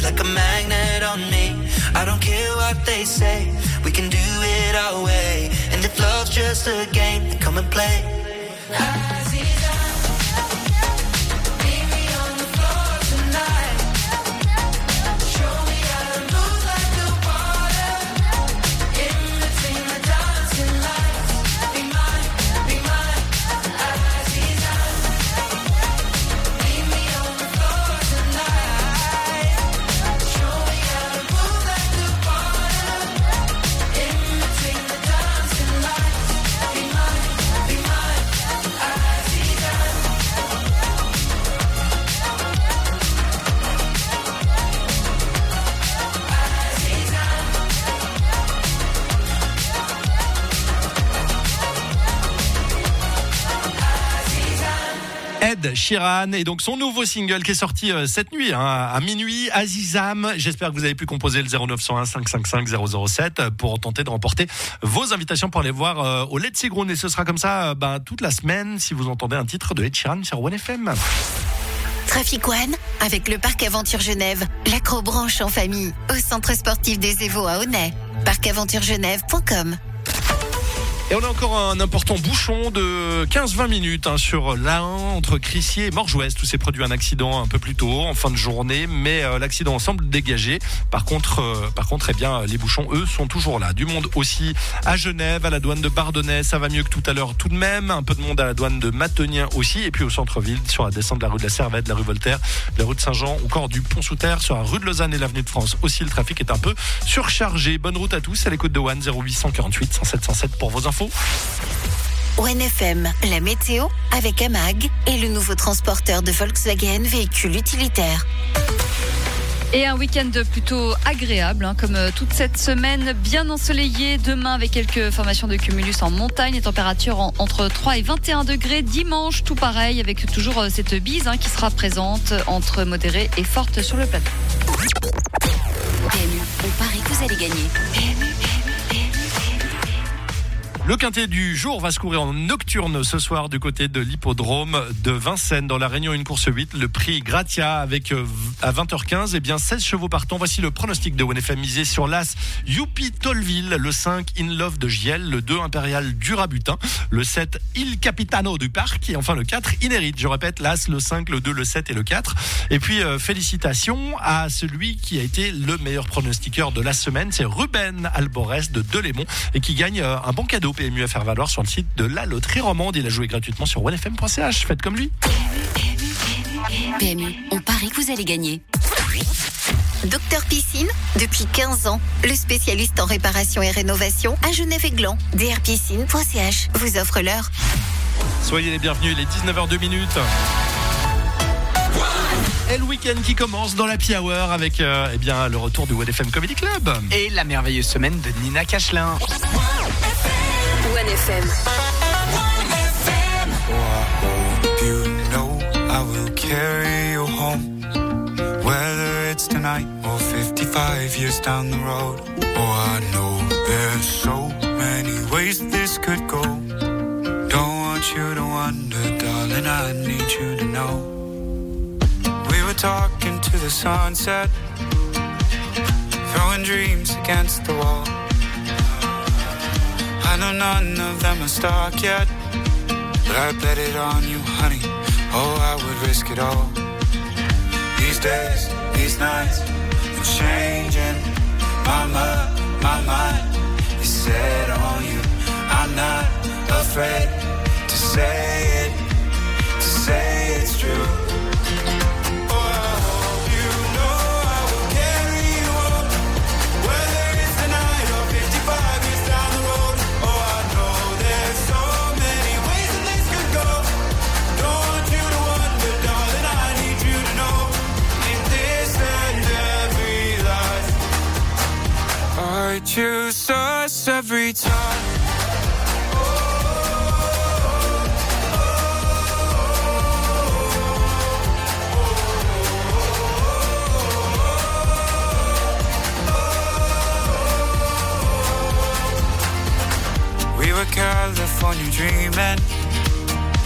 like a magnet on me. I don't care what they say, we can do it our way. And if love's just a game, then come and play. Ed Sheeran et donc son nouveau single qui est sorti cette nuit à minuit, Azizam. J'espère que vous avez pu composer le 0901 555 007 pour tenter de remporter vos invitations pour aller voir au Let's Ground, et ce sera comme ça toute la semaine si vous entendez un titre de Ed Sheeran sur One FM. Trafic One avec le Parc Aventure Genève, l'accrobranche en famille au centre sportif des Évaux à Aunay. parcaventuregenève.com. Et on a encore un important bouchon de 15-20 minutes sur l'A1 entre Crissier et Morges-Ouest, où s'est produit un accident un peu plus tôt en fin de journée, mais l'accident semble dégagé. Par contre, les bouchons, eux, sont toujours là. Du monde aussi à Genève, à la douane de Bardonnay, ça va mieux que tout à l'heure tout de même. Un peu de monde à la douane de Matonien aussi, et puis au centre-ville, sur la descente de la rue de la Servette, de la rue Voltaire, de la rue de Saint-Jean, ou encore du Pont-sous-Terre, sur la rue de Lausanne et l'avenue de France. Aussi, le trafic est un peu surchargé. Bonne route à tous, à l'écoute de One, 0848 107 107 pour vos infos. One FM, la météo avec Amag et le nouveau transporteur de Volkswagen véhicule utilitaire. Et un week-end plutôt agréable, comme toute cette semaine, bien ensoleillé. Demain, avec quelques formations de cumulus en montagne, les températures entre 3 et 21 degrés. Dimanche, tout pareil, avec toujours cette bise qui sera présente entre modérée et forte sur le plateau. PMU, on parie que vous allez gagner. Le quintet du jour va se courir en nocturne ce soir du côté de l'hippodrome de Vincennes. Dans la Réunion, une course 8, le prix Gratia avec à 20h15, 16 chevaux partants. Voici le pronostic de OneFM misé sur l'As Youpi Tolville, le 5 In Love de Giel, le 2 Impérial du Rabutin, le 7 Il Capitano du Parc et enfin le 4 Inérite. Je répète, l'As, le 5, le 2, le 7 et le 4. Et puis félicitations à celui qui a été le meilleur pronostiqueur de la semaine, c'est Ruben Alborès de Delémont et qui gagne un bon cadeau PMU à faire valoir sur le site de la loterie romande. Il a joué gratuitement sur onefm.ch. Faites comme lui. PMU, on parie que vous allez gagner. Docteur Piscine, depuis 15 ans, le spécialiste en réparation et rénovation à Genève-et-Gland. drpiscine.ch vous offre l'heure. Soyez les bienvenus, il est 19h02. Et le week-end qui commence dans l'Happy Hour avec le retour du One FM Comedy Club. Et la merveilleuse semaine de Nina Cachelin. One FM. Oh, I hope you know I will carry you home, whether it's tonight or 55 years down the road. Oh, I know there's so many ways this could go. Don't want you to wonder, darling, I need you to know. We were talking to the sunset, throwing dreams against the wall. I know none of them are stuck yet, but I bet it on you, honey. Oh, I would risk it all. These days, these nights, I'm changing. My mind is set on you. I'm not afraid to say it's true. I choose us every time. We were California dreaming,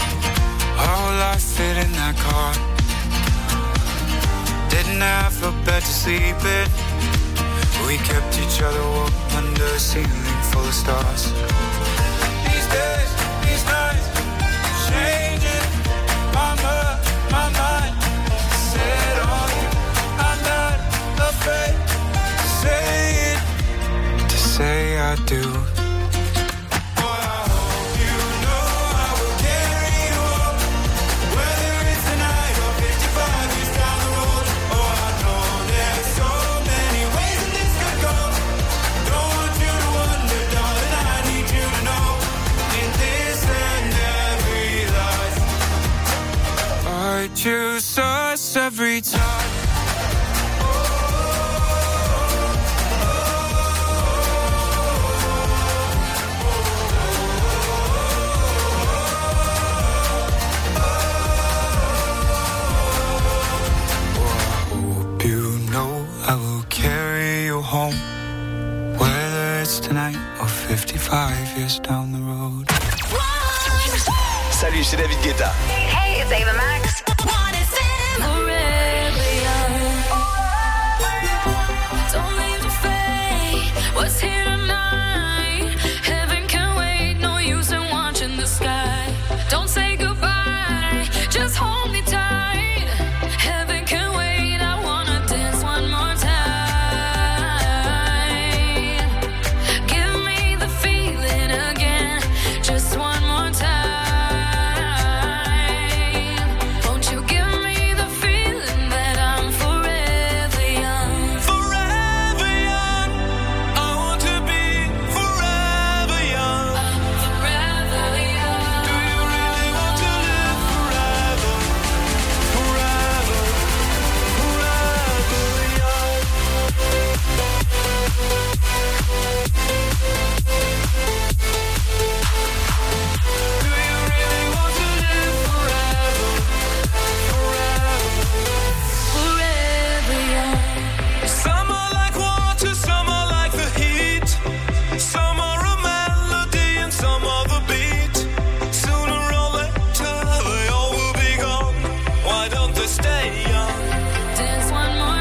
our whole life fit in that car. Didn't have a better bed to sleep in. We kept each other warm under a ceiling full of stars. These days, these nights, changing my mind. Set on you, I'm not afraid to say it, to say I do. I choose us every time. I will carry you home, whether it's tonight or 55 years down the road. Salut, c'est David Guetta. Hey, it's Ava Max. Don't leave the fate. What's here tonight? Heaven can wait. No use in watching the sky. Don't say goodbye. Just hold me tight. Heaven can wait. I wanna dance one more time. Give me the feeling again. Just one more time. Won't you give me the feeling that I'm forever young? Forever young. I want to be forever young. Forever young. Do you really want to live forever? Forever, forever young. Do you really want to live forever? Forever young. Some are like water, some are like the heat. Some are a melody and some are the beat. Sooner or later they all will be gone. Why don't they stay young? Dance one more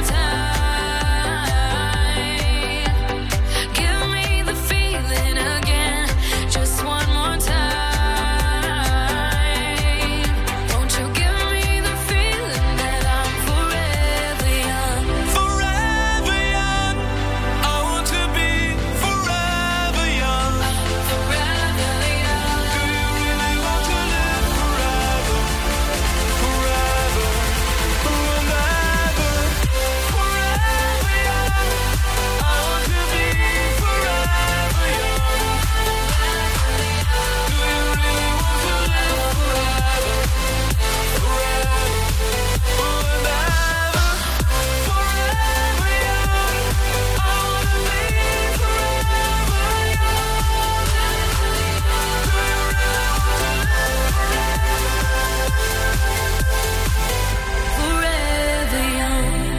time. Give me the feeling again. Just one more time. Won't you give me the feeling that I'm forever young? Forever young. I want to be forever young. Forever young. Do you really want to live forever? Forever, forever, forever young. I want to be forever young. Do you really want to live forever? Forever, forever, forever young. I want to be forever young. Forever young.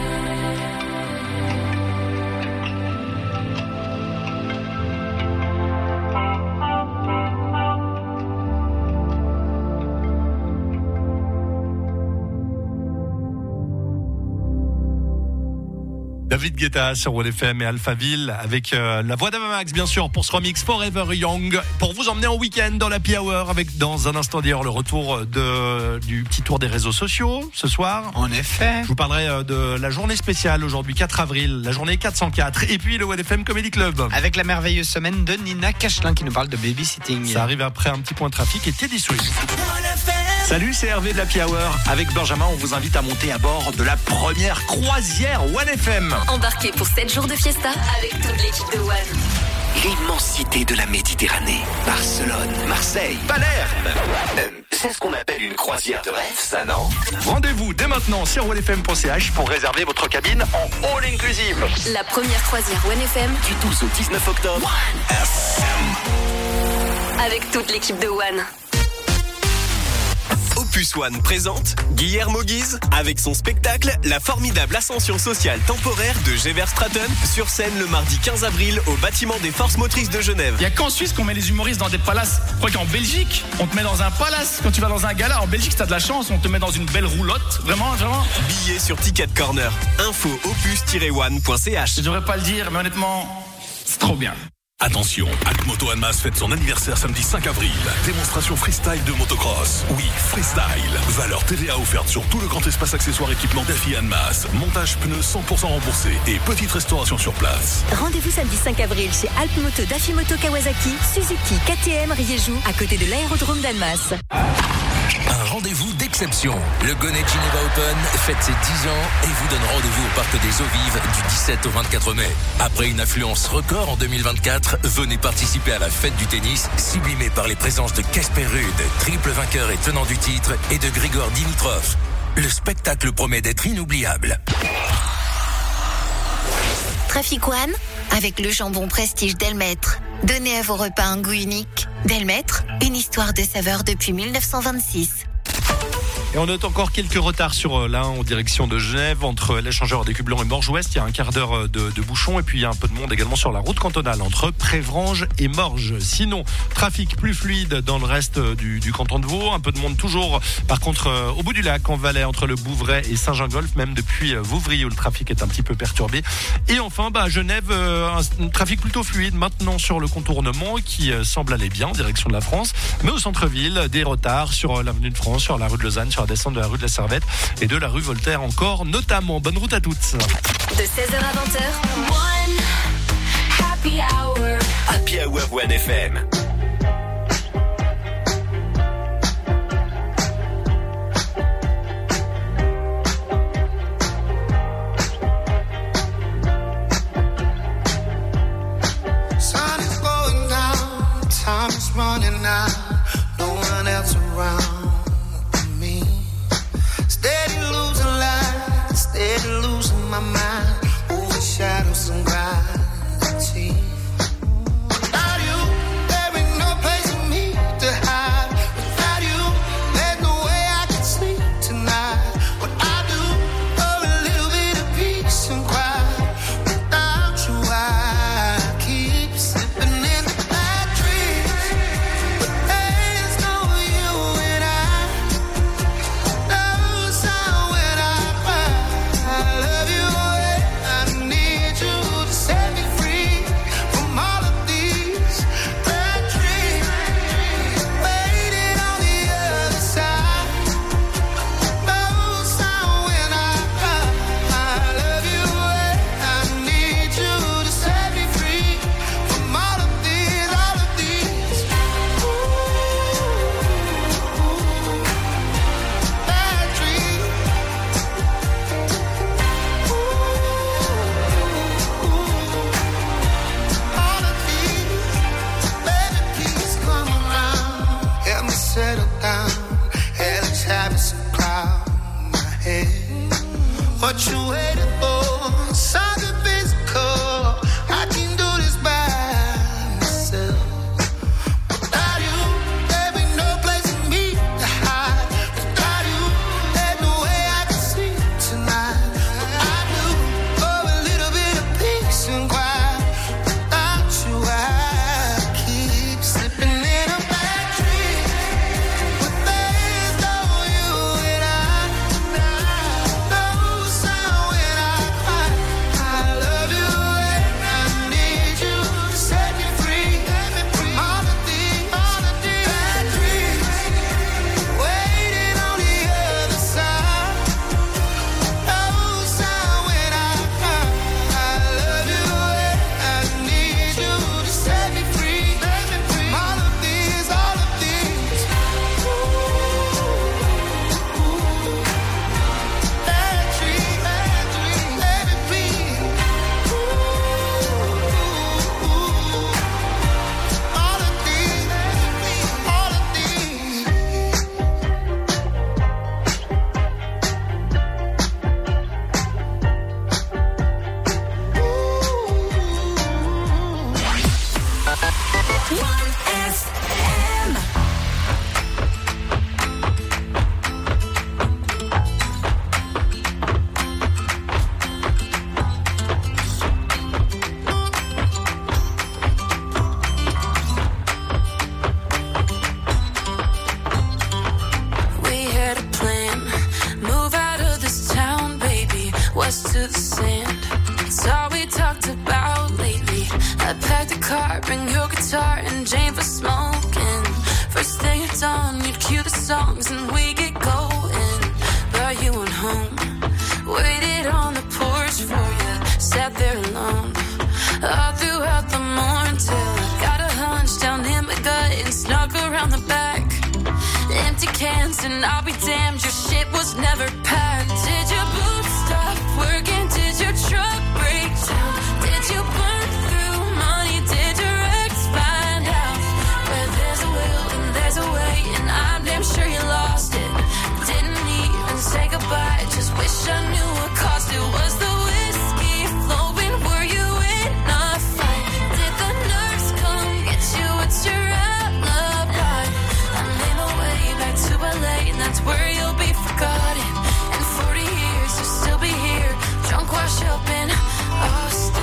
David Guetta sur One FM et Alphaville avec la voix d'Ava Max bien sûr pour ce remix Forever Young pour vous emmener en week-end dans l'Happy Hour avec dans un instant d'ailleurs le retour du petit tour des réseaux sociaux ce soir. En effet. Je vous parlerai de la journée spéciale aujourd'hui 4 avril, la journée 404 et puis le One FM Comedy Club. Avec la merveilleuse semaine de Nina Cachelin qui nous parle de babysitting. Ça arrive après un petit point de trafic et Teddy Swift. Salut, c'est Hervé de l'Happy Hour. Avec Benjamin, on vous invite à monter à bord de la première croisière One FM. Embarquez pour 7 jours de fiesta avec toute l'équipe de One. L'immensité de la Méditerranée. Barcelone, Marseille, Palerme. C'est ce qu'on appelle une croisière de rêve, ça, non? Rendez-vous dès maintenant sur onefm.ch pour réserver votre cabine en all inclusive. La première croisière One FM Du 12 au 19 octobre. One FM. avec toute l'équipe de One. Au Opus One présente Guillermo Guise avec son spectacle La formidable ascension sociale temporaire de Gever Stratton sur scène le mardi 15 avril au bâtiment des Forces Motrices de Genève. Il n'y a qu'en Suisse qu'on met les humoristes dans des palaces. Je crois qu'en Belgique, on te met dans un palace. Quand tu vas dans un gala, en Belgique, si t'as de la chance, on te met dans une belle roulotte. Vraiment. Billets sur Ticket Corner. Info opus-one.ch. Je devrais pas le dire, mais honnêtement, c'est trop bien. Attention, Altmoto Annemasse fête son anniversaire samedi 5 avril. Démonstration freestyle de motocross. Oui, freestyle. Valeur TVA offerte sur tout le grand espace accessoires équipement Daffy Annemasse. Montage pneus 100% remboursé et petite restauration sur place. Rendez-vous samedi 5 avril chez Altmoto Daffy Moto Kawasaki, Suzuki, KTM, Riejou, à côté de l'aérodrome d'Annemasse. Un rendez-vous d'exception. Le Gonnet Geneva Open fête ses 10 ans et vous donne rendez-vous au Parc des Eaux Vives du 17 au 24 mai. Après une affluence record en 2024, venez participer à la fête du tennis, sublimée par les présences de Casper Ruud, triple vainqueur et tenant du titre, et de Grigor Dimitrov. Le spectacle promet d'être inoubliable. Trafic One, avec le jambon prestige Delmaître. Donnez à vos repas un goût unique. Delmaître, une histoire de saveur depuis 1926. Et on note encore quelques retards sur l'A1 en direction de Genève, entre l'échangeur des Cubes et Morges-Ouest. Il y a un quart d'heure de bouchon, et puis il y a un peu de monde également sur la route cantonale entre Prévranges et Morges. Sinon, trafic plus fluide dans le reste du canton de Vaud. Un peu de monde toujours, par contre, au bout du lac, en Valais, entre le Bouvray et Saint-Jean-Golf, même depuis Vouvry où le trafic est un petit peu perturbé. Et enfin, à Genève, un trafic plutôt fluide maintenant sur le contournement qui semble aller bien en direction de la France. Mais au centre-ville, des retards sur l'avenue de France, sur la rue de Lausanne, sur la descente de la rue de la Servette et de la rue Voltaire encore notamment. Bonne route à toutes. De 16h à 20h, Happy Hour. Happy Hour One FM. Sun is going down, time is running out, no one else around. Steady losing my mind, overshadow some gravity. Without you, every hand. It's all we talked about lately. I packed a car, bring your guitar and Jane for smoking. First thing at dawn, you'd cue the songs and we get going. But you went home, waited on the porch for you, sat there alone all throughout the morning till I got a hunch down in my gut and snuck around the back. Empty cans and I'll be damned, your shit was never packed. Did your boots stop working? Did your truck break down? Did you burn through money? Did your ex find out? Where there's a will and there's a way, and I'm damn sure you lost it. Didn't even say goodbye, just wish I knew what caused it. Was the whiskey flowing? Were you in a fight? Did the nurse come get you? What's your alibi? I made my way back to LA, and that's where you'll be forgotten. In 40 years, you'll still be here, drunk, washed up in Austin.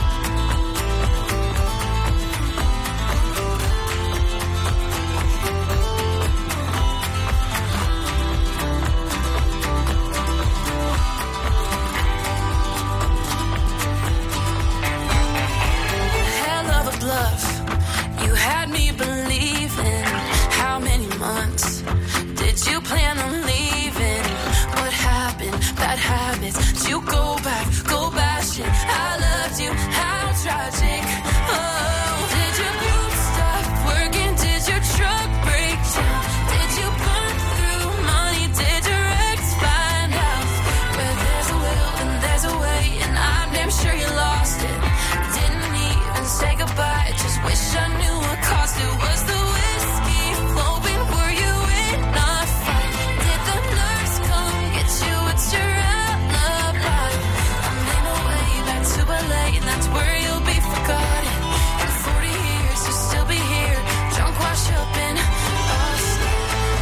Hell of a bluff, you had me believing. How many months did you plan on leaving? What happened? Bad habits. Did you go back, go bashing? I loved you, how tragic. Oh, did your boots stop working? Did your truck break down? Did you burn through money? Did your ex find out? Where there's a will and there's a way, and I'm damn sure you lost it. Didn't even say goodbye, just wish I knew what caused it. Was the whiskey flowing? Were you in a fight? Did the nurse come get you? What's your alibi? I made my way back to LA, and that's where you'll be forgotten. In 40 years, you'll still be here, drunk, washed up in Austin.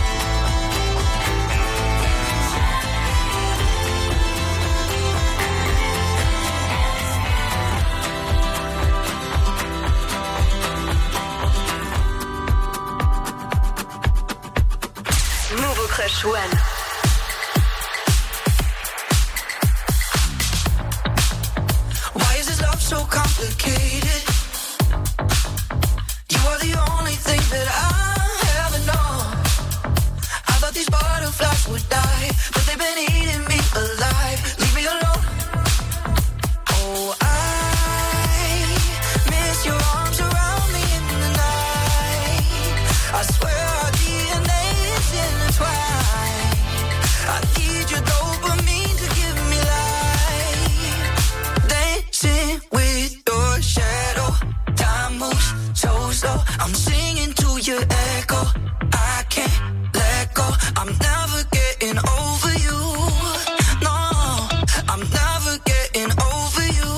Nouveau Crush One. Why is this love so complicated? You are the only thing that I ever know. I thought these butterflies would die, but they've been eating me alive. Leave me alone. Oh, I miss your arms around me in the night. I swear our DNA is intertwined. I need your dopamine to give me life. Dancing with your shadow. Time moves so slow. I'm singing to your echo. I can't let go. I'm never getting over you. No, I'm never getting over you.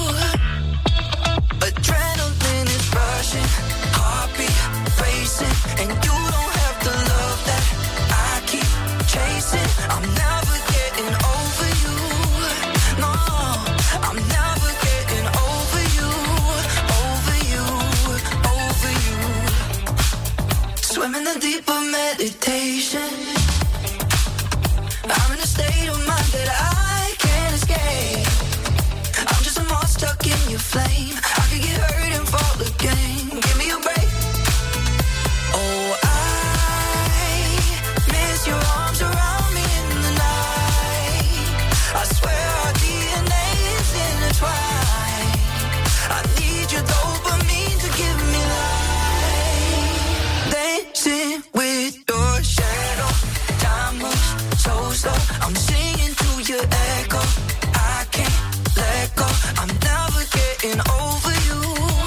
Adrenaline is rushing, heartbeat racing, and you don't have the love that I keep chasing. I'm never getting over you. No, I'm never getting over you, over you, over you. Swim in the deep of meditation. I'm in a state of mind that I can't escape. I'm just a moth stuck in your flame. I could get hurt and fall again. Give me a break. Oh, I miss your arms around me in the night. I swear our DNA is intertwined. I need your dopamine to give me life. Dancing with your shadow. Time moves so slow. I'm singing to your echo. I can't let go. I'm never getting over you.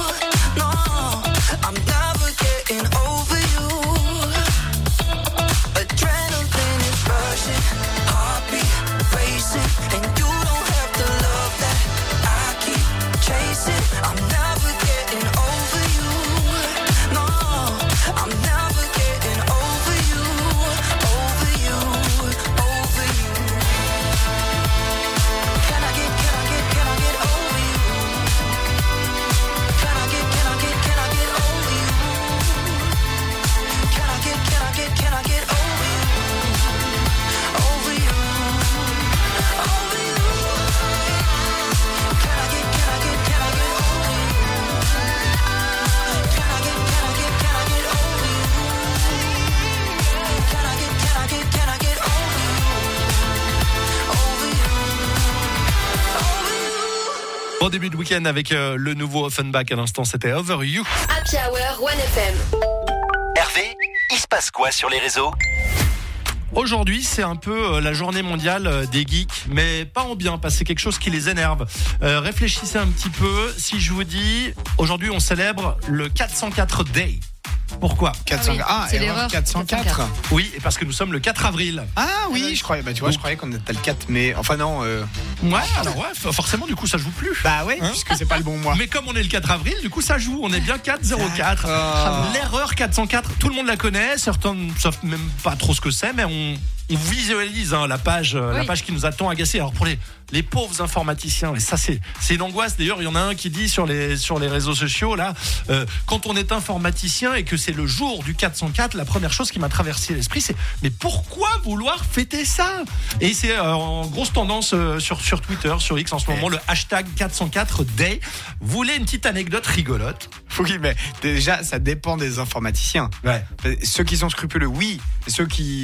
Bon début de week-end avec le nouveau Offenbach à l'instant, c'était Over You. Happy Hour 1FM. Hervé, il se passe quoi sur les réseaux ? Aujourd'hui, c'est un peu la journée mondiale des geeks, mais pas en bien, parce que c'est quelque chose qui les énerve. Réfléchissez un petit peu. Si je vous dis, aujourd'hui, on célèbre le 404 Day. Pourquoi 400... c'est l'erreur 404. Oui, et parce que nous sommes le 4 avril. Ah oui, je croyais. Bah tu vois, je croyais qu'on était le 4 mai. Enfin non. Ouais, alors ouais, forcément, du coup, ça joue plus. Bah ouais, puisque c'est pas le bon mois. Mais comme on est le 4 avril, du coup, ça joue. On est bien 404. L'erreur 404, tout le monde la connaît. Certains ne savent même pas trop ce que c'est, mais on visualise la page qui nous a tant agacé. Alors pour les pauvres informaticiens, et ça c'est une angoisse. D'ailleurs, il y en a un qui dit sur les réseaux sociaux là, quand on est informaticien et que c'est le jour du 404, la première chose qui m'a traversé l'esprit, c'est mais pourquoi vouloir fêter ça ? Et c'est en grosse tendance sur Twitter, sur X en ce moment, le hashtag 404 Day. Vous voulez une petite anecdote rigolote ? Oui, mais déjà, ça dépend des informaticiens. Ouais. Ceux qui sont scrupuleux, oui. Et ceux qui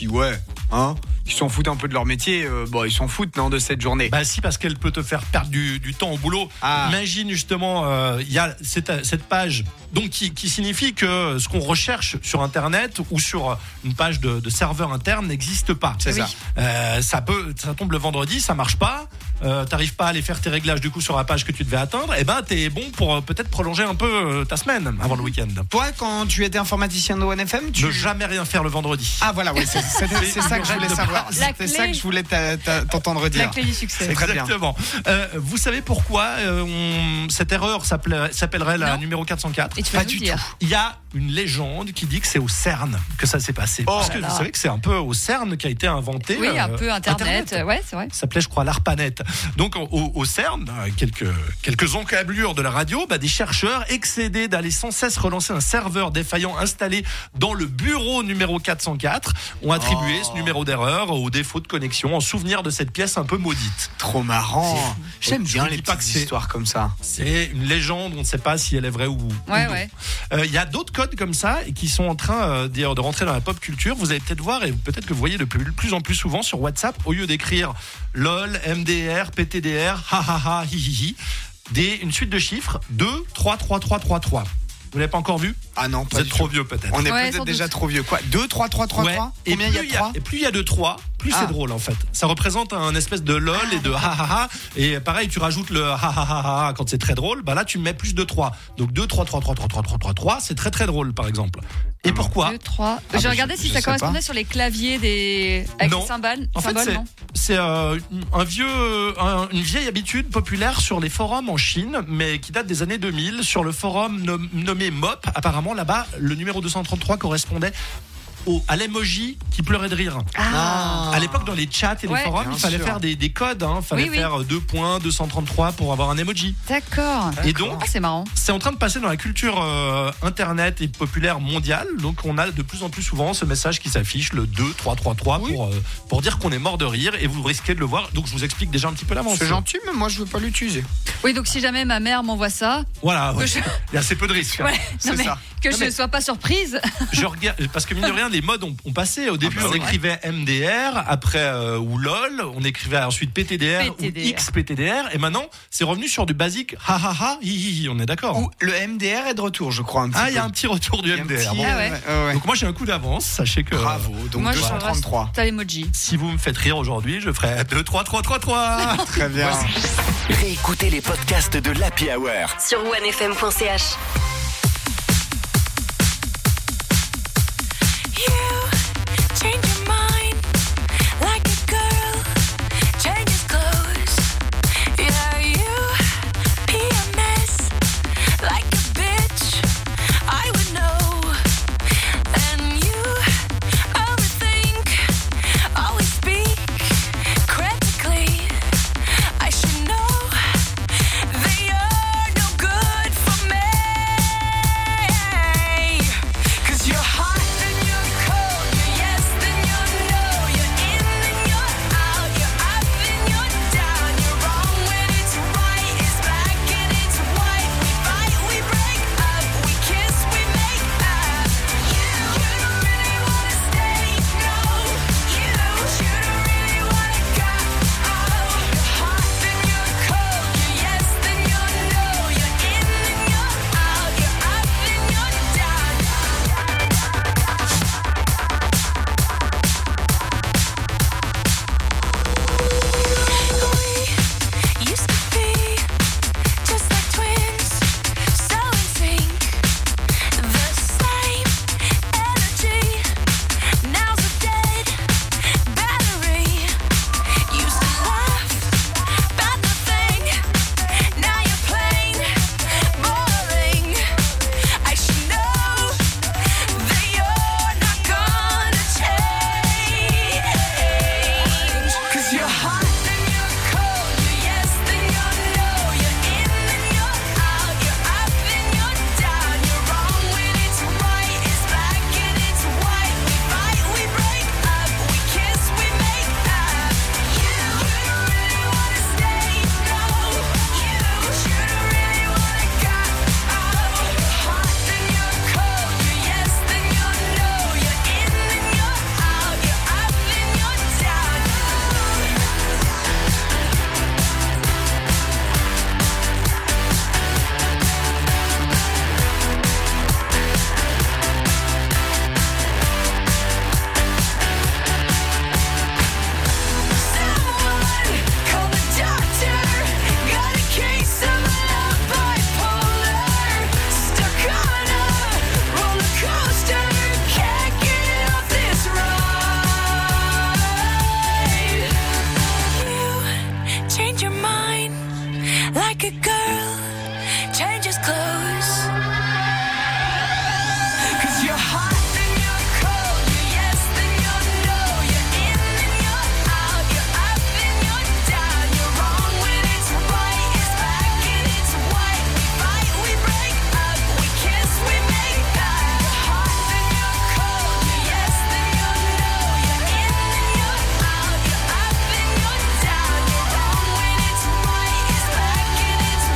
s'en foutent un peu de leur métier, ils s'en foutent, non, de cette journée. Bah si, parce qu'elle peut te faire perdre du temps au boulot. Imagine justement, il y a cette page donc qui signifie que ce qu'on recherche sur Internet ou sur une page de serveur interne n'existe pas. C'est ça. Ça tombe le vendredi, ça marche pas. T'arrives pas à aller faire tes réglages du coup sur la page que tu devais atteindre. Et ben t'es bon pour peut-être prolonger un peu ta semaine avant le week-end. Toi, quand tu étais informaticien de ONFM, ne jamais rien faire le vendredi. Ah voilà, oui, c'est ça que je voulais savoir. C'était ça que je voulais t'entendre dire. La clé du succès. C'est très bien. Exactement. Vous savez pourquoi cette erreur s'appellerait la numéro 404 ? Et tu vas nous dire. Il y a une légende qui dit que c'est au CERN que ça s'est passé. Parce que vous savez que c'est un peu au CERN qu'a été inventé. Oui, un peu Internet. Ouais, c'est vrai. Ça s'appelait, je crois, l'ARPANET. Donc au CERN, quelques encablures de la radio, des chercheurs excédés d'aller sans cesse relancer un serveur défaillant installé dans le bureau numéro 404 ont attribué ce numéro d'erreur au défaut de connexion en souvenir de cette pièce un peu maudite. Trop marrant. J'aime bien les petites histoires comme ça. C'est une légende, on ne sait pas si elle est vraie ou non. Il y a d'autres codes comme ça qui sont en train de rentrer dans la pop culture. Vous allez peut-être voir, et peut-être que vous voyez de plus en plus souvent sur WhatsApp, au lieu d'écrire LOL, MDR, PTDR, ha hi, une suite de chiffres 2, 3, 3, 3, 3, 3. Vous l'avez pas encore vu ? Ah non, vous êtes trop vieux peut-être. On est peut-être déjà trop vieux. Quoi ? 2, 3, 3, 3, 3 ? Combien il y a de 3 ? Et plus il y a de 3, plus c'est drôle en fait. Ça représente un espèce de lol et de ha. Et pareil, tu rajoutes le ha quand c'est très drôle. Là, tu mets plus de 3. Donc 2, 3, 3, 3, 3, 3, 3, 3, 3, c'est très très drôle par exemple. Et pourquoi ? 2, 3. J'ai regardé si ça correspondait sur les claviers avec les cymbales. En fait, c'est une vieille habitude populaire sur les forums en Chine, mais qui date des années 2000. Sur le forum nommé MOP, apparemment là-bas, le numéro 233 correspondait à l'emoji qui pleurait de rire. À l'époque, dans les chats et les forums, il fallait faire des codes. Il fallait faire 2.233 pour avoir un emoji. D'accord. Et donc, c'est marrant. C'est en train de passer dans la culture internet et populaire mondiale. Donc, on a de plus en plus souvent ce message qui s'affiche, le 2.333 pour dire qu'on est mort de rire, et vous risquez de le voir. Donc, je vous explique déjà un petit peu l'avance. C'est gentil, mais moi, je veux pas l'utiliser. Oui, donc si jamais ma mère m'envoie ça. Voilà, il y a assez peu de risques. C'est ça. Que je ne sois pas surprise. Je regarde, parce que mine de rien, les modes ont passé. Au début, on écrivait MDR, après ou LOL, on écrivait ensuite PTDR ou XPTDR, et maintenant, c'est revenu sur du basique ha, hi, on est d'accord. Ou le MDR est de retour, je crois. Il y a un petit retour du MDR. Donc moi, j'ai un coup d'avance, sachez que. Bravo, donc moi, 233. T'as l'emoji. Si vous me faites rire aujourd'hui, je ferai 2, 3, 3, 3, 3. Très bien. Réécoutez les podcasts de l'Happy Hour sur onefm.ch. I should know that you're no good for me. naked girl changes clothes. 'Cause you're hot and you're cold, you're yes and you're no, you're in and you're out, you're up and you're down, you're wrong when it's right, it's black and it's white. We fight, we break up, we kiss, we make up. You're hot and you're cold, you're yes and you're no, you're in and you're out, you're up and you're down, you're wrong when it's right, it's black and it's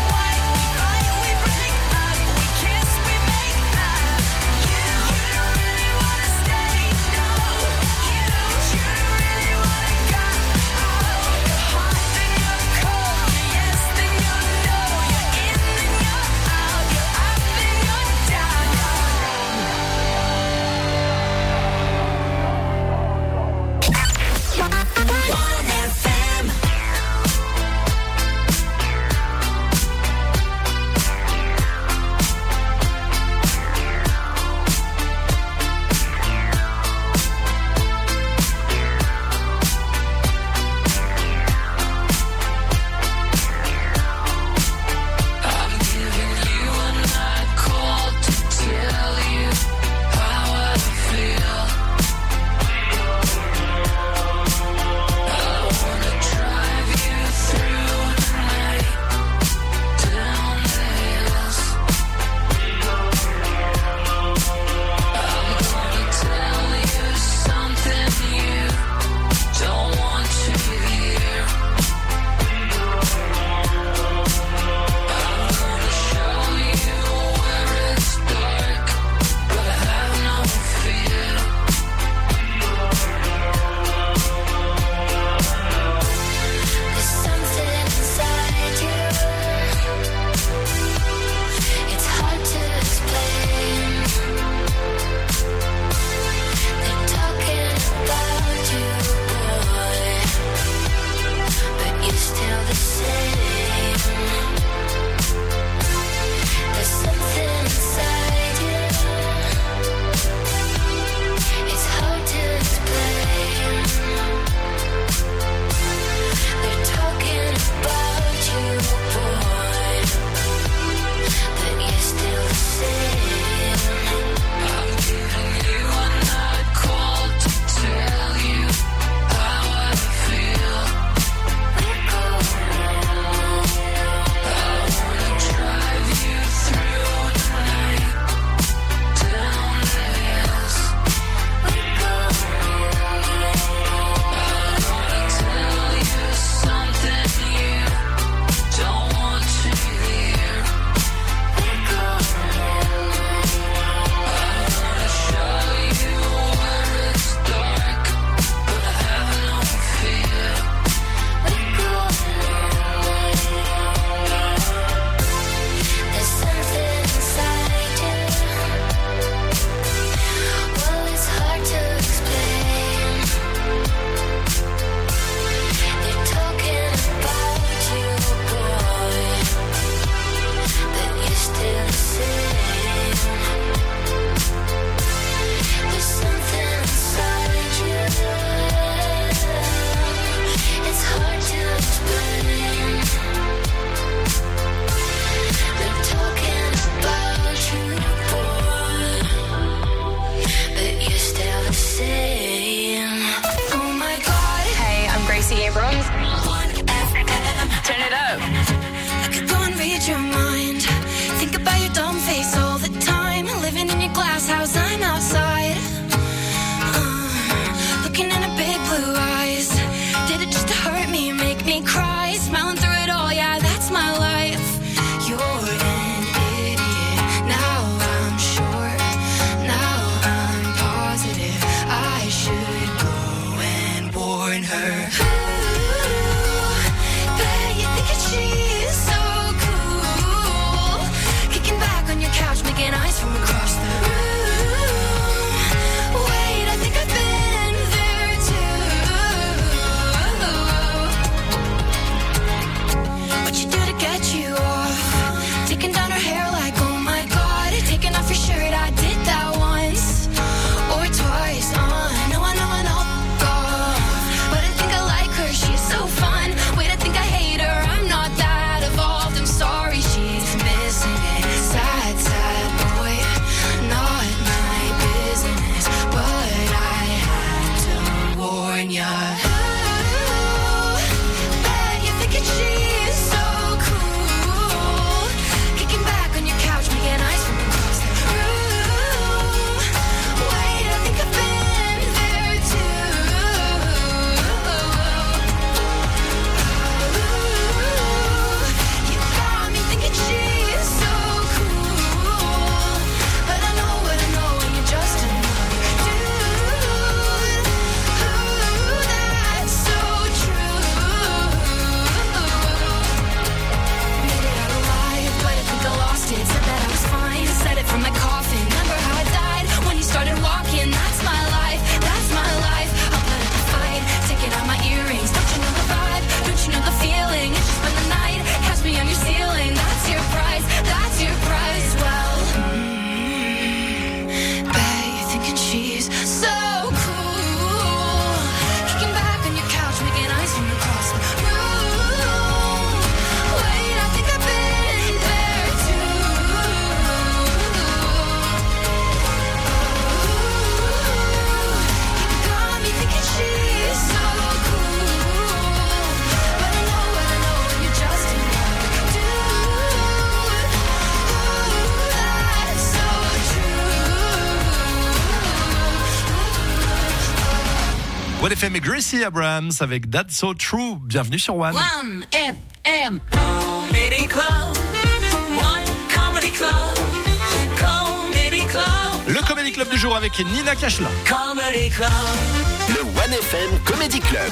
One FM et Gracie Abrams avec That's So True. Bienvenue sur One. One FM Comedy Club. One Comedy Club. Comedy Club. Le Comedy Club du jour avec Nina Kachla. Comedy Club. Le One FM Comedy Club.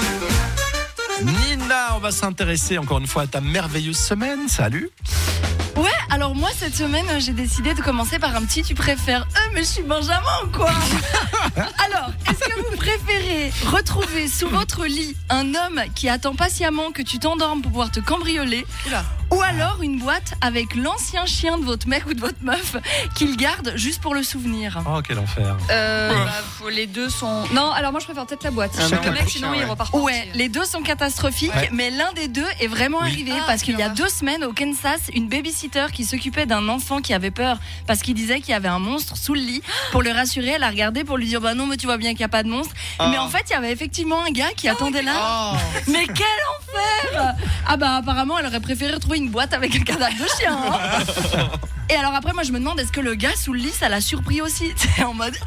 Nina, on va s'intéresser encore une fois à ta merveilleuse semaine. Salut. Ouais, alors moi cette semaine j'ai décidé de commencer par un petit tu préfères. Mais je suis Benjamin ou quoi? Alors, est-ce que vous préférez retrouver sous votre lit un homme qui attend patiemment que tu t'endormes pour pouvoir te cambrioler? Oula. Ou alors une boîte avec l'ancien chien de votre mec ou de votre meuf qu'il garde juste pour le souvenir? Oh, quel enfer. Les deux sont. Non, alors moi je préfère peut-être la boîte. Le mec, sinon il repart. Ouais, les deux sont catastrophiques, mais l'un des deux est vraiment arrivé parce qu'il y a 2 semaines au Kansas, une babysitter qui s'occupait d'un enfant qui avait peur parce qu'il disait qu'il y avait un monstre sous le lit. Pour le rassurer, elle a regardé pour lui dire bah non, mais tu vois bien qu'il n'y a pas de monstre. Mais en fait, il y avait effectivement un gars qui attendait là. Mais quel enfer! Ah bah apparemment, elle aurait préféré retrouver une boîte avec un cadavre de chien. Hein. Et alors après, moi je me demande est-ce que le gars sous le lit, ça l'a surpris aussi? C'est en mode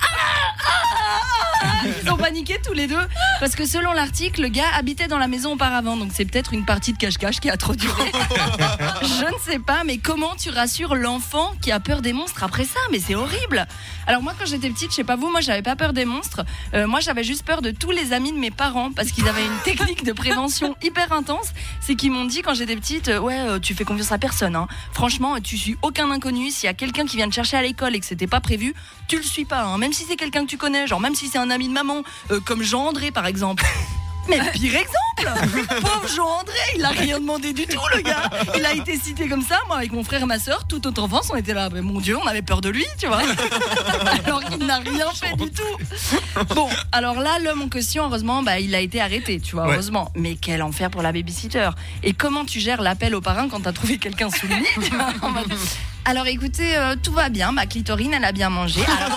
ils ont paniqué tous les deux parce que selon l'article, le gars habitait dans la maison auparavant, donc c'est peut-être une partie de cache-cache qui a trop duré. Je ne sais pas, mais comment tu rassures l'enfant qui a peur des monstres après ça? Mais c'est horrible. Alors moi quand j'étais petite, je sais pas vous, moi j'avais pas peur des monstres. Moi j'avais juste peur de tous les amis de mes parents parce qu'ils avaient une technique de prévention hyper intense. C'est qu'ils m'ont dit quand j'étais petite, tu fais confiance à personne. Hein. Franchement, tu suis aucun inconnu. S'il y a quelqu'un qui vient te chercher à l'école et que c'était pas prévu, tu le suis pas. Hein. Même si c'est quelqu'un que tu connais, genre même si c'est un ami de maman, comme Jean-André par exemple. Mais pire exemple, pauvre Jean-André, il a rien demandé du tout le gars. Il a été cité comme ça, moi avec mon frère et ma soeur, toute notre enfance on était là, mais mon Dieu, on avait peur de lui, tu vois. Alors qu'il n'a rien fait du tout. Bon, alors là l'homme en question, heureusement, il a été arrêté, tu vois, heureusement. Mais quel enfer pour la babysitter. Et comment tu gères l'appel au parrain quand t'as trouvé quelqu'un sous le lit, tu vois, alors écoutez, tout va bien, ma clitorine elle a bien mangé. Alors,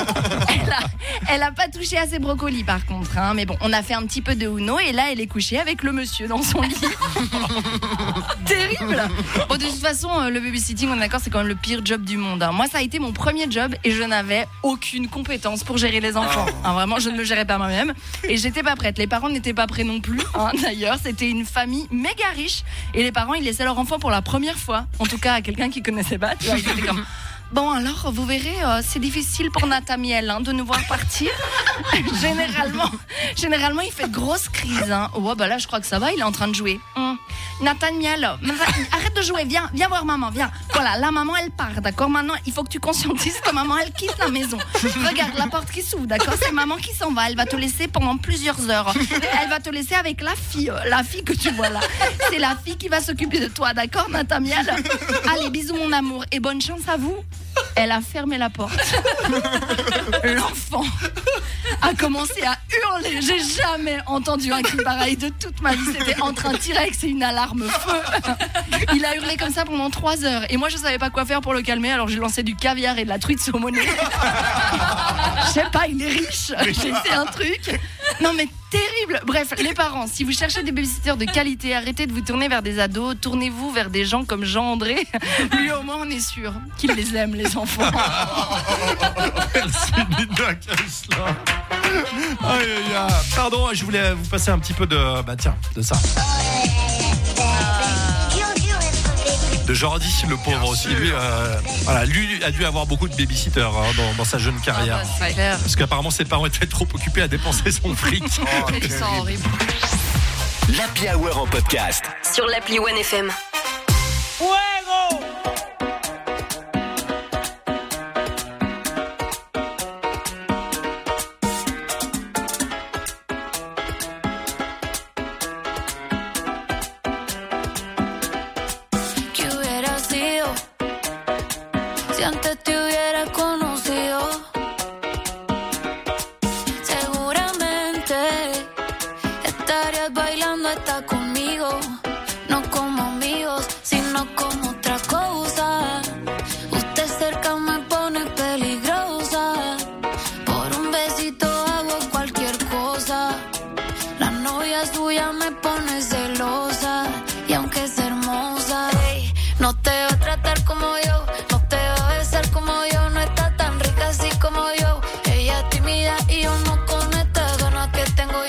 elle a pas touché à ses brocolis par contre, hein, mais bon, on a fait un petit peu de Uno et là elle est couchée avec le monsieur dans son lit. Terrible. Bon, de toute façon, le babysitting, on est d'accord, c'est quand même le pire job du monde. Hein. Moi, ça a été mon premier job et je n'avais aucune compétence pour gérer les enfants. Hein, vraiment, je ne me gérais pas moi-même et j'étais pas prête. Les parents n'étaient pas prêts non plus. Hein, d'ailleurs, c'était une famille méga riche et les parents ils laissaient leur enfant pour la première fois, en tout cas à quelqu'un qu'ils connaissaient pas. Tu vois, ils étaient comme bon alors vous verrez c'est difficile pour Nathaniel de nous voir partir. Généralement il fait de grosses crises hein. Ouais bah là je crois que ça va, il est en train de jouer. Nathaniel, arrête de jouer, viens voir maman, viens. Voilà, la maman elle part, d'accord. Maintenant il faut que tu conscientises que maman elle quitte la maison. Regarde la porte qui s'ouvre, d'accord. C'est maman qui s'en va, elle va te laisser pendant plusieurs heures. Elle va te laisser avec la fille que tu vois là. C'est la fille qui va s'occuper de toi, d'accord Nathaniel. Allez bisous mon amour et bonne chance à vous. Elle a fermé la porte. L'enfant a commencé à hurler. J'ai jamais entendu un cri pareil de toute ma vie. C'était entre un T-Rex et une alarme feu. Il a hurlé comme ça pendant 3 heures. Et moi, je savais pas quoi faire pour le calmer. Alors, j'ai lancé du caviar et de la truite saumonée. Je sais pas, il est riche. J'ai fait un truc. Non, mais terrible. Bref, les parents, si vous cherchez des babysitters de qualité, arrêtez de vous tourner vers des ados. Tournez-vous vers des gens comme Jean-André. Lui, au moins, on est sûr qu'il les aime, les enfants. Merci Nina Kachla. Aïe aïe aïe. Pardon, je voulais vous passer un petit peu de ça. De Jordi, le pauvre aussi. Lui, lui a dû avoir beaucoup de babysitters dans sa jeune carrière. Parce qu'apparemment ses parents étaient trop occupés à dépenser son fric. C'est horrible. L'Happy Hour en podcast. Sur l'appli One FM. Si antes te hubiera conocido, seguramente estarías bailando hasta conmigo. No como amigos, sino como otra cosa. Usted cerca me pone peligrosa. Por un besito hago cualquier cosa. La novia suya me pone celosa. Y aunque es hermosa, hey, no te va a tratar como yo. No está tan rica así como yo. Ella es tímida y yo no con estas ganas que tengo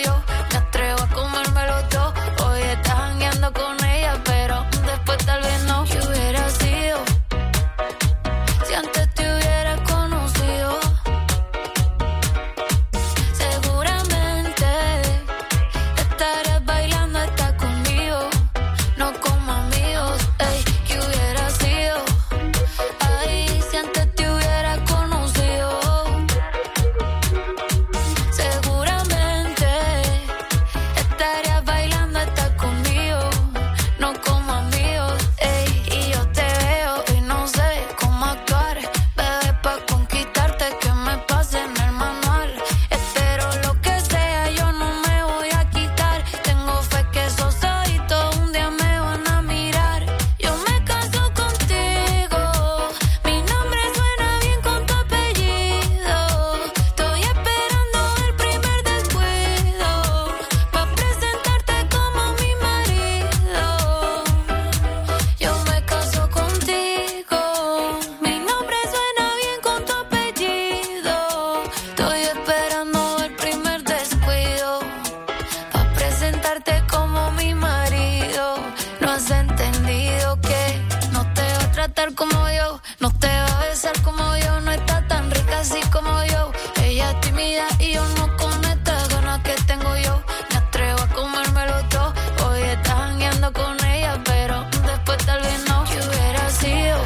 estar como yo, no te va a besar como yo, no está tan rica así como yo. Ella es tímida y yo no con estas ganas que tengo yo. Me atrevo a comérmelo todo. Hoy estás jangueando con ella, pero después tal vez no. ¿Qué hubiera sido?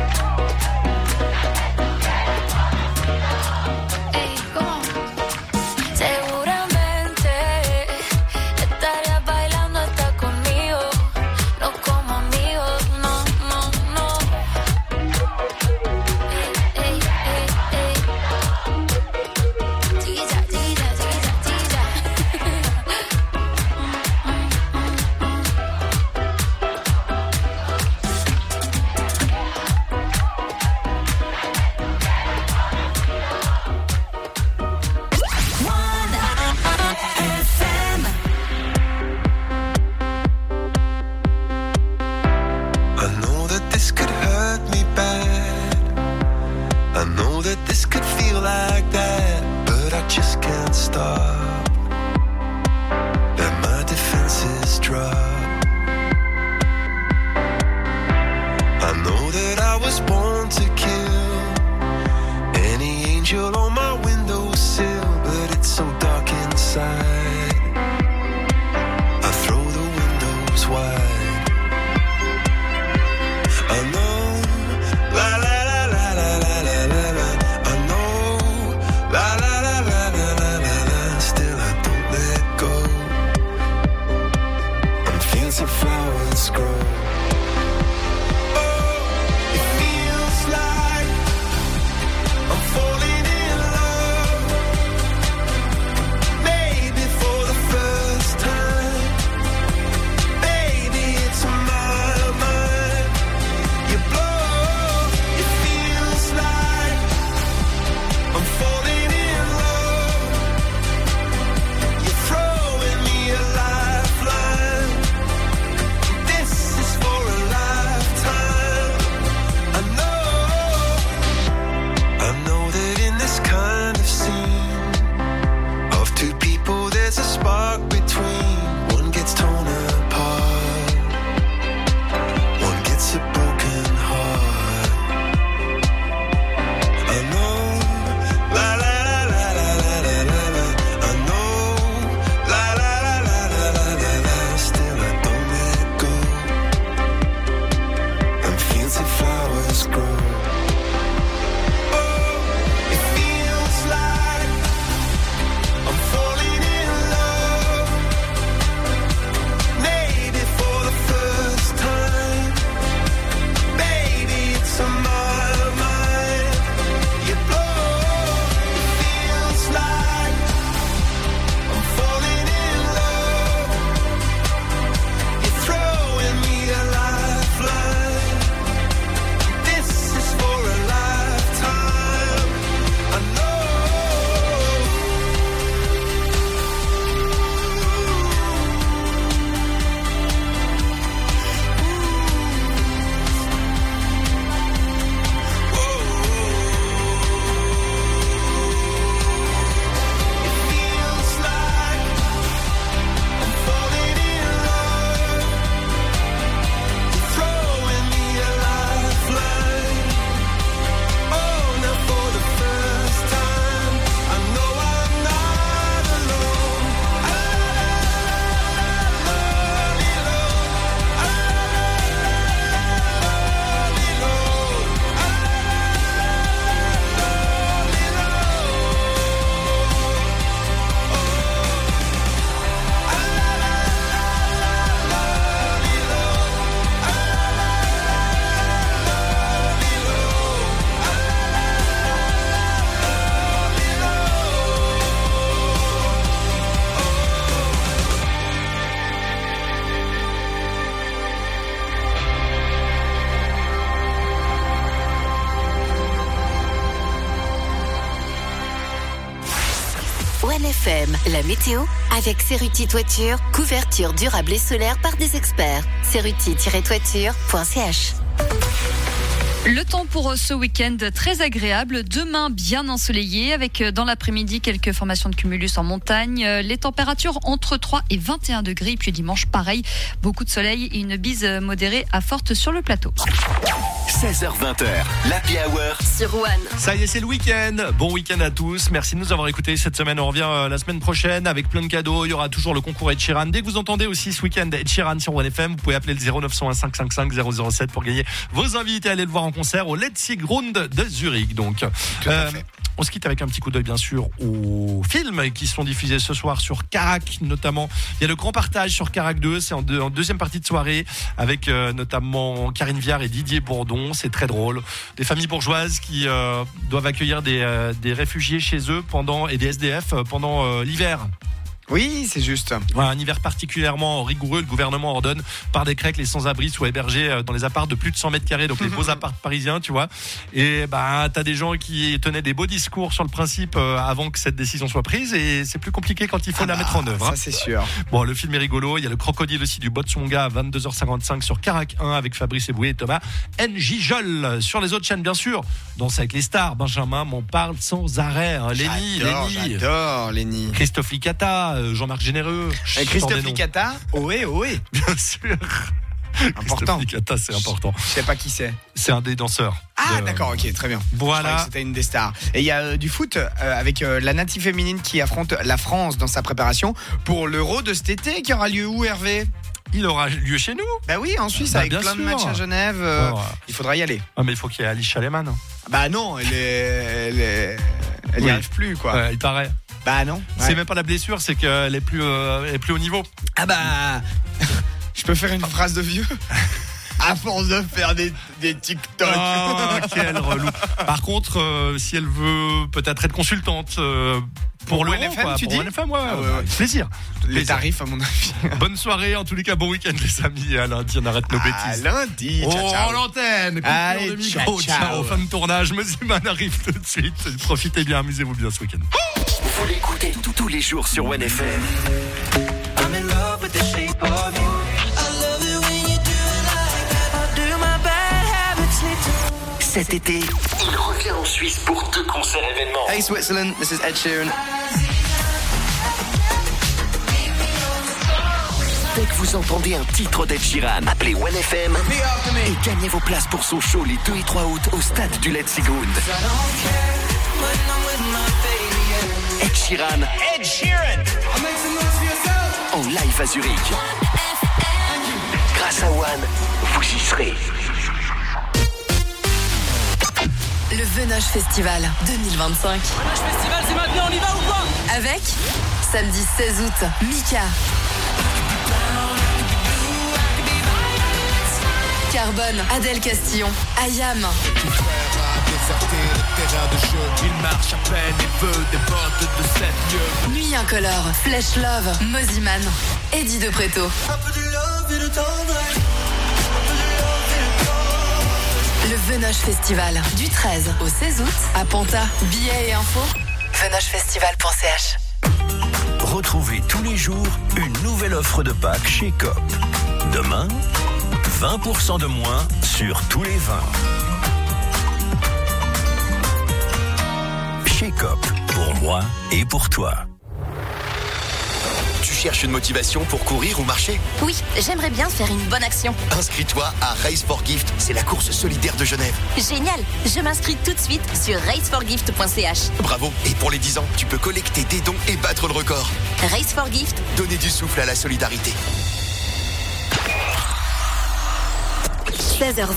Ey, ¿cómo? Seguramente estarías bailando hasta conmigo. No como amigos, no, no, no. Ey, ey, ey, ey. Chiquilla, chiquilla, chiquilla, chiquilla. I know that this could hurt me bad. I know that this could feel like that, but I just can't stop. Let my defenses drop. I know that I was born to kill any angel on my windowsill, but it's so dark inside. I throw the windows wide. I know, la la la la la la la la la. I know, la la la la la la la la. Still I don't let go. And fancy flowers grow. Oh, it feels like I'm falling in love. Maybe for the first time. Baby, it's my mind. You blow, it feels like I'm falling in love. You're throwing me a lifeline. This is for a lifetime. I know that in this kind of scene of two people there's a spark between. One gets torn apart, one gets a broken heart. I know, la la la la la la la la la. I know, la la la la la la la la. Still I don't let go. And fancy flowers grow. Oh, it feels like I'm falling in love. Maybe for the first time. Baby, it's on my mind. You blow, it feels like I'm falling in love. You're throwing me a lifeline. This is for a lifetime. I know. Feels like I'm falling in love. You're throwing me a lifeline. Oh, now for the first time, I know I'm not alone. OneFM, la météo avec Cerruti Toiture, couverture durable et solaire par des experts. Cerruti-toiture.ch. Le temps pour ce week-end très agréable. Demain, bien ensoleillé avec dans l'après-midi quelques formations de cumulus en montagne. Les températures entre 3 et 21 degrés. Puis dimanche, pareil, beaucoup de soleil et une bise modérée à forte sur le plateau. 16h-20h, l'Happy Hour sur One. Ça y est, c'est le week-end. Bon week-end à tous. Merci de nous avoir écoutés cette semaine. On revient la semaine prochaine avec plein de cadeaux. Il y aura toujours le concours Ed Sheeran. Dès que vous entendez aussi ce week-end Ed Sheeran sur One FM, vous pouvez appeler le 0901 555 007 pour gagner vos invités à aller le voir en concert au Letzigrund de Zurich. Donc, on se quitte avec un petit coup d'œil bien sûr aux films qui sont diffusés ce soir sur Carac notamment. Il y a le grand partage sur Carac 2, c'est en deuxième partie de soirée avec notamment Karine Viard et Didier Bourdon. C'est très drôle. Des familles bourgeoises qui doivent accueillir des réfugiés chez eux et des SDF pendant l'hiver. Oui, c'est juste. Voilà, un hiver particulièrement rigoureux. Le gouvernement ordonne par décret que les sans-abri soient hébergés dans les apparts de plus de 100 mètres carrés, donc les beaux apparts parisiens, tu vois. Et t'as des gens qui tenaient des beaux discours sur le principe avant que cette décision soit prise, et c'est plus compliqué quand il faut la mettre en œuvre. Ça, c'est sûr. Bon, le film est rigolo. Il y a le crocodile aussi du Botswana à 22h55 sur Carac 1 avec Fabrice Eboué et Thomas Njijol. Sur les autres chaînes, bien sûr. Danse avec les stars. Benjamin m'en parle sans arrêt. Hein. J'adore Lenny. Christophe Licata. Jean-Marc Généreux. Christophe Licata, ohé. Bien sûr. Important. Licata, c'est important. Je sais pas qui c'est. C'est un des danseurs. Ah d'accord, ok, très bien. Voilà. C'était une des stars. Et il y a du foot avec la native féminine qui affronte la France dans sa préparation pour l'Euro de cet été qui aura lieu où, Hervé ? Il aura lieu chez nous. Bah oui, en Suisse, avec plein de matchs à Genève. Il faudra y aller. Ah, mais il faut qu'il y ait Alice Chaleman. Bah non, elle n'y arrive plus, quoi. Il paraît. Bah non. C'est même pas la blessure, c'est qu'elle est plus au niveau. Ah bah, je peux faire une phrase de vieux. À force de faire des TikTok. Oh, quel relou. Par contre, si elle veut peut-être être consultante pour l'Euro, tu dis pour NFM, ouais. Plaisir. Les tarifs, à mon avis. Bonne soirée, en tous les cas, bon week-end, les amis. À lundi, on arrête nos bêtises. À lundi, ciao. En l'antenne. Allez, de micro, ciao. Fin de tournage. Mosiman arrive tout de suite. Profitez bien, amusez-vous bien ce week-end. Vous l'écoutez tous les jours sur One FM. I'm in love with the shape of you. I love it when you do it like that. I do my bad habits need to. Cet été, il revient en Suisse pour 2 concerts événements. Hey Switzerland, this is Ed Sheeran. Dès que vous entendez un titre d'Ed Sheeran, appelez One FM et gagnez vos places pour son show les 2 et 3 août au stade du Letzigrund. Ed Sheeran. En live à Zurich. Grâce à One, vous y serez. Le Venoche Festival 2025. Venoche Festival, c'est maintenant, on y va ou pas ? Avec, samedi 16 août, Mika. Carbone, Adèle Castillon, Ayam. Il marche à peine et veut des bottes de 7 lieues. Nuit incolore, Flèche Love, Moziman, Eddie De Preto. Le Venoche Festival, du 13 au 16 août, à Panta. Billets et infos, venochefestival.ch. Retrouvez tous les jours une nouvelle offre de Pâques chez Coop. Demain, 20% de moins sur tous les vins. Chez Coop, pour moi et pour toi. Tu cherches une motivation pour courir ou marcher ? Oui, j'aimerais bien faire une bonne action. Inscris-toi à Race for Gift, c'est la course solidaire de Genève. Génial, je m'inscris tout de suite sur raceforgift.ch. Bravo, et pour les 10 ans, tu peux collecter des dons et battre le record. Race for Gift. Donner du souffle à la solidarité. 16h20.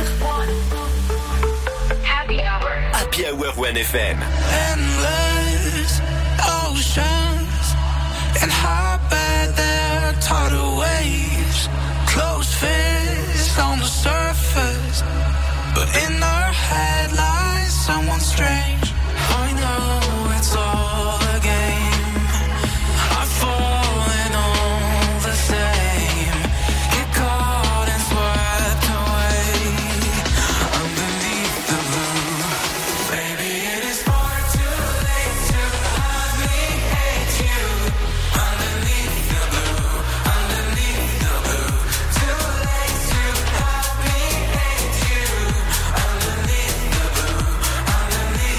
Happy Hour One FM. Endless oceans and how bad their tidal waves. Closed fists on the surface, but in her head lies someone strange. I know it's all a game. I've fallen all the same. Get caught and swept away underneath the blue. Baby, it is far too late to have me hate you. Underneath the blue, underneath the blue. Too late to have me hate you. Underneath the blue, underneath.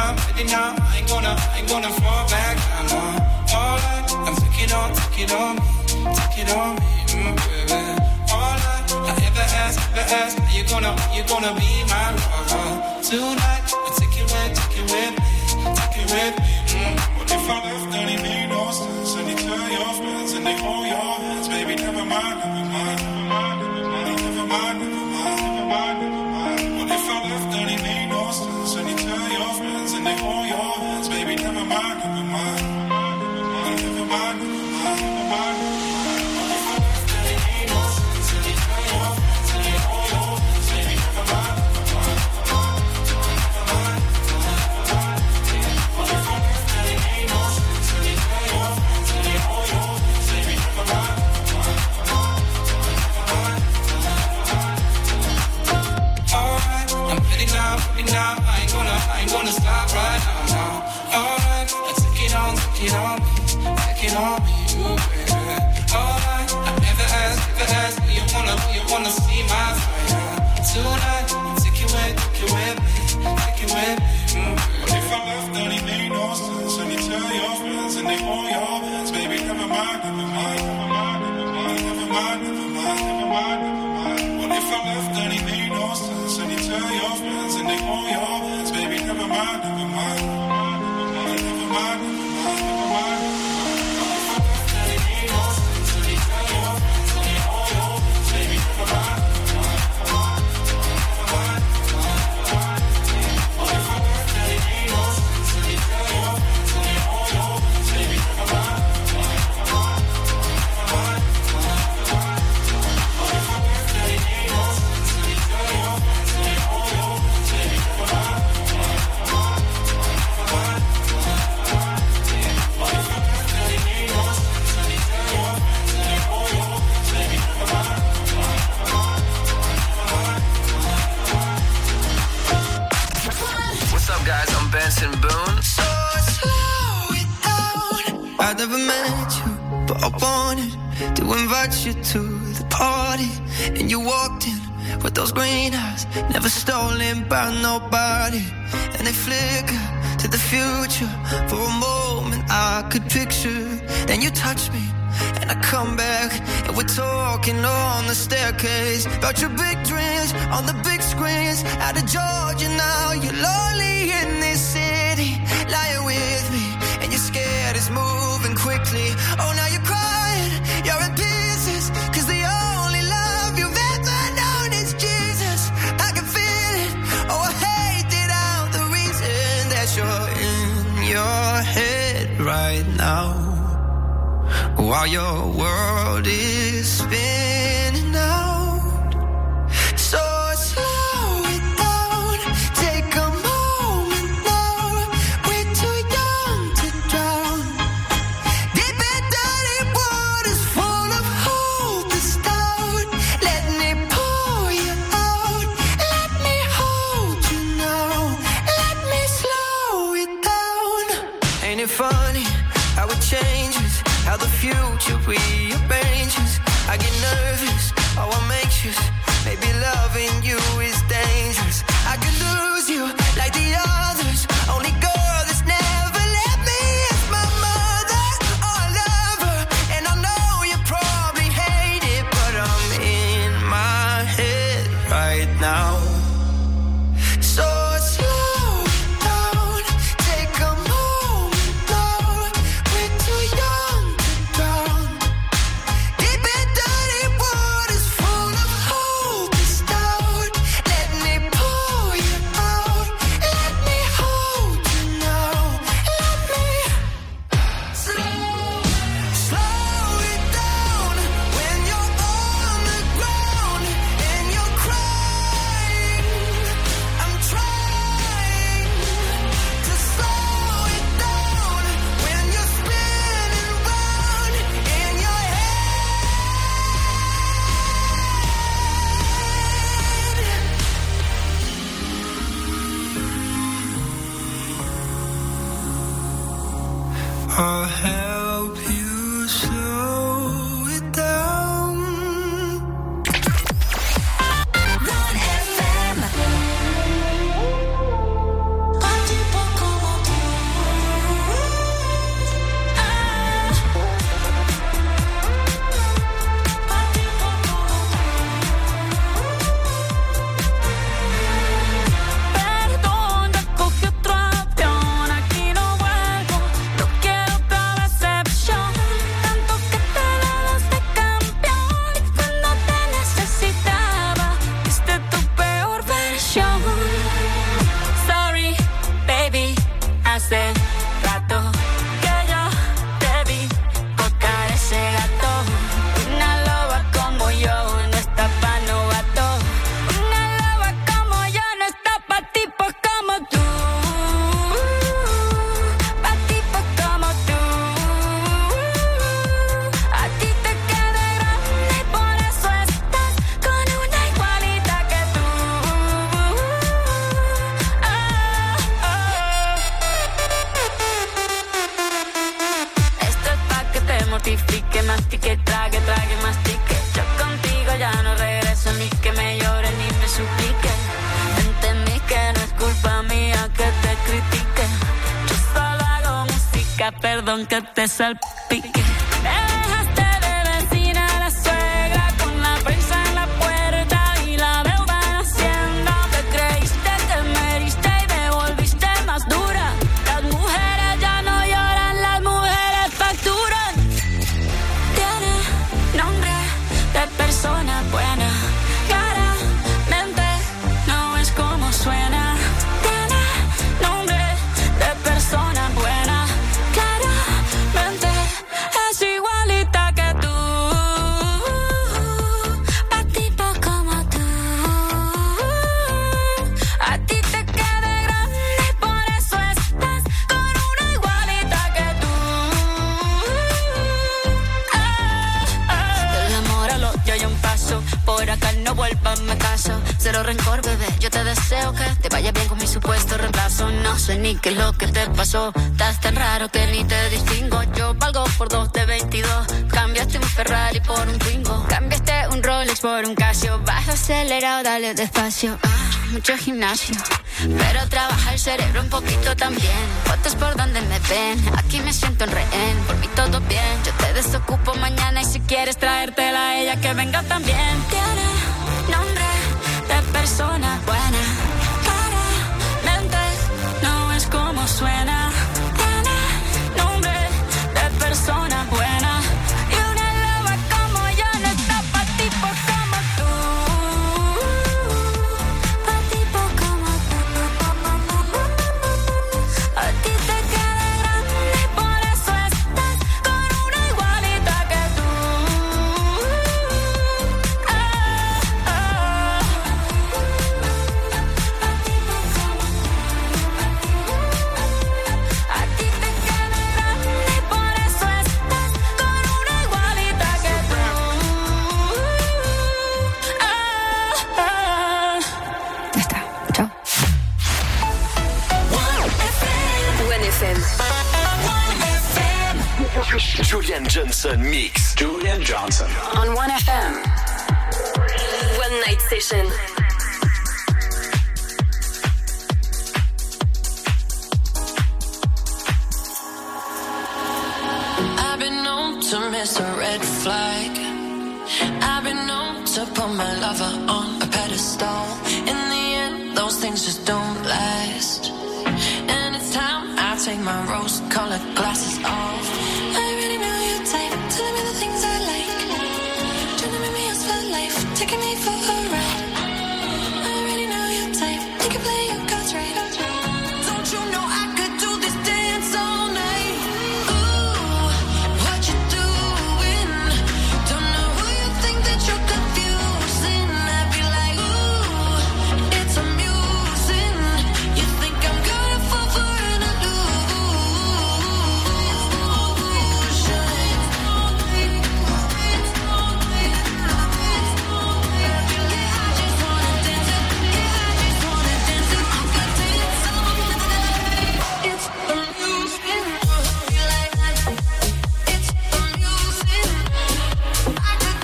now, ready now. I ain't gonna fall back. I know. All right, I'm take it on me, baby. All I ever ask, are you gonna be my lover tonight? But take it with me. What if I left and it made no sense? And you tell your friends and they hold your hands, baby, never mind. What if I left and it made no sense? And you tell your friends and they hold your hands, baby, never mind. Now, I ain't gonna stop right now. Alright, take it on me, you baby. Alright, I never asked, do you wanna see my fire tonight? Take it with me. What if I left and it made no sense? And you tell your friends and they hold your hands, baby, never mind. What if I left and it made no sense? And you tell your friends and they hold your hands, baby, never mind. Benson Boone. So slow it down. I never met you, but I wanted to invite you to the party. And you walked in with those green eyes, never stolen by nobody. And they flicker to the future. For a moment I could picture. Then you touch me and I come back, and we're talking on the staircase about your big dreams on the big screens. Out of Georgia now, you're lonely in this city, lying with me, and you're scared it's moving quickly. Oh, now you're crying, you're in pieces, 'cause the only love you've ever known is Jesus. I can feel it, oh, I hate it out, the reason that you're in your head right now, while your world is spinning out. So slow it down, take a moment now. We're too young to drown. Deep and dirty waters full of hope is down. Let me pull you out. Let me hold you now. Let me slow it down. Ain't it funny how it changes? How the future rearranges. I get nervous, oh I'm anxious. Maybe loving you is dangerous. I could lose you like the others. Only girl that's never let me is my mother. Oh, I love her, and I know you probably hate it, but I'm in my head right now. So slow down, take a moment now. We're too young. Deep and dirty waters full of hope is down. Let me pull you out. Let me hold you now. Let me slow it down. When you're on the ground and you're crying, I'm trying to slow it down. When you're spinning round in your head. I'll help you slow it down. Run FM. Pas du poco. chica, perdón que te salpique. Dejaste de vecina a la suegra con la prensa en la puerta y la deuda en Hacienda. Te creíste que me heriste y me volviste más dura. Las mujeres ya no lloran, las mujeres facturan. Tiene nombre de persona buena, claramente no es como suena. Tiene nombre de persona buena, claramente es igualita que tú. Pa' tipo como tú, a ti te queda grande, por eso estás con una igualita que tú. Del amor al odio hay un paso, por acá no vuelvas, me caso. Cero rencor, bebé, yo te deseo que te vaya bien con mi supuesto reemplazo. No sé ni qué es lo que te pasó, estás tan raro que ni te distingo. Yo valgo por 2 de 22, cambiaste un Ferrari por un Twingo, cambiaste un Rolex por un Casio. Vas acelerado, dale despacio. Mucho gimnasio, pero trabaja el cerebro un poquito también. Fotos por donde me ven, aquí me siento en rehén. Por mí todo bien, yo te desocupo mañana y si quieres traértela a ella que venga también. Tiene nombre de persona buena, claramente no es como suena. Tiene nombre de persona buena y una loba como yo no está pa' tipo como tú. Pa' tipo como tú. A ti te queda grande, por eso estás con una igualita que tú. A ti te queda grande, por eso estás con una igualita que tú. Ya está, chao. 1FM. Julian Johnson Mix. Julian Johnson. On 1FM. One Night Session. I've been known to miss a red flag. I've been known to put my lover on a pedestal. In the end, those things just don't last. And it's time I take my rose-colored glasses off.